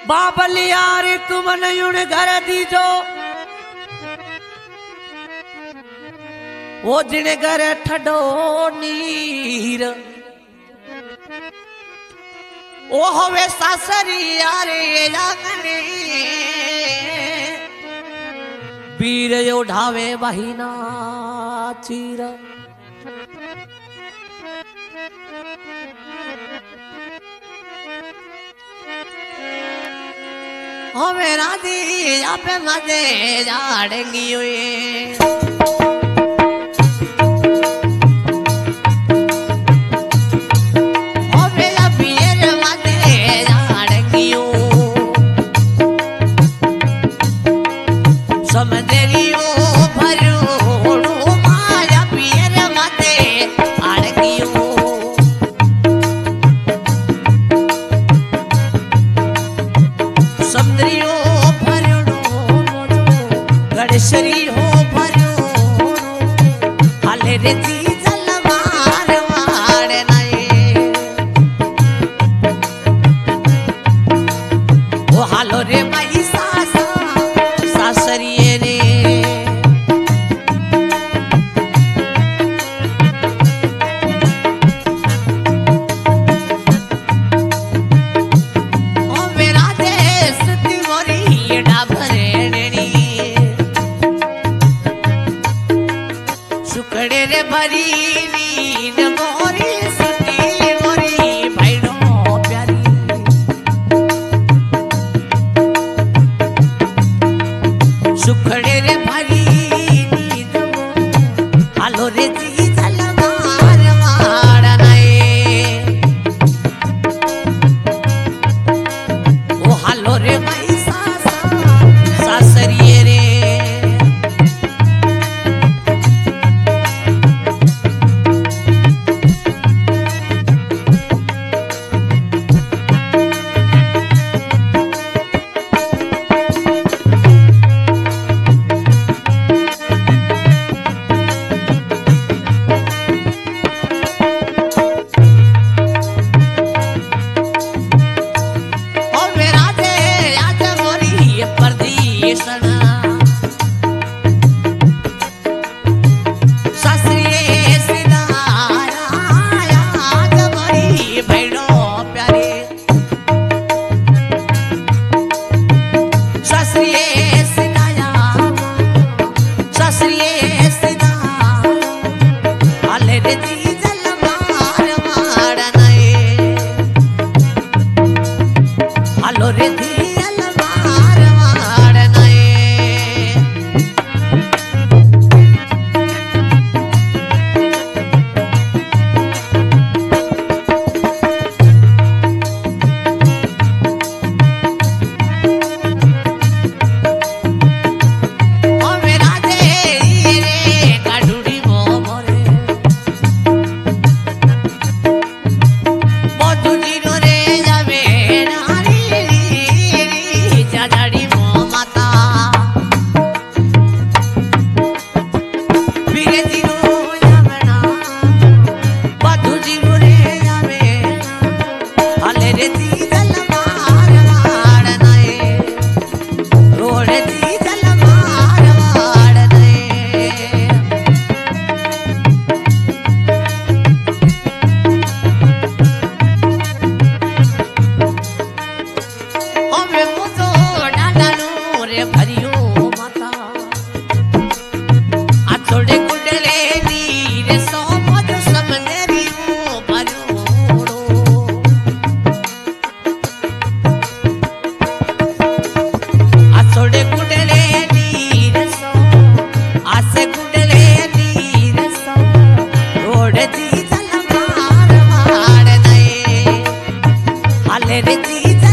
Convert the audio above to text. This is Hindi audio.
बाबलियार तुमन युण घर दीजो वो जिण घर ठडो नीर ओ होवे सासरियारे आंगणे वीर ओढ़ावे बहिना चीर हमें राधी आप मजे जाड़ेंगी शरीर हो भरो हाले रे जी जलवार वाड़ नाए ओ हालो रे माई सासा सासरिये रे ओ मेरा देश तिवरी डाभरे सुकड़े रे भरी नींद मोरी सुती मोरी भाईनो प्यारी सुकड़े रे भरी नींद हालो रे जी जलवार वाड़ नाए ओ हालो रे माई सासा सासरिये रे हाले रे जी